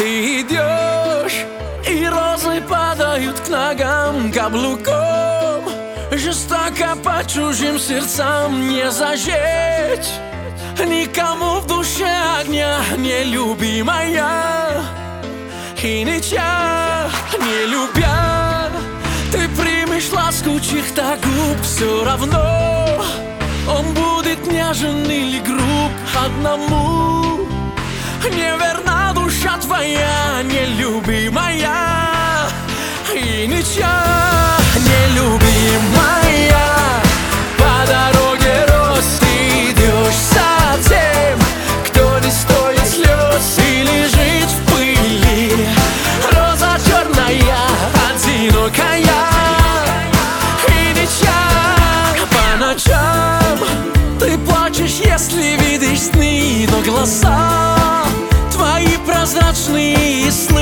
Ты идешь, и розы падают к ногам каблуком. Жестоко по чужим сердцам не зажечь никому в душе огня, нелюбимая. И ничья, не любя, ты примешь ласку чьих-то губ. Все равно он будет нежен или груб. Одному неверна душа твоя, нелюбимая. И ничья, нелюбимая. По дороге роз ты идешь за тем, кто не стоит слез и лежит в пыли. Роза черная, одинокая. И ничья, по ночам ты плачешь, если видишь сны, но глаза твои прозрачные сны.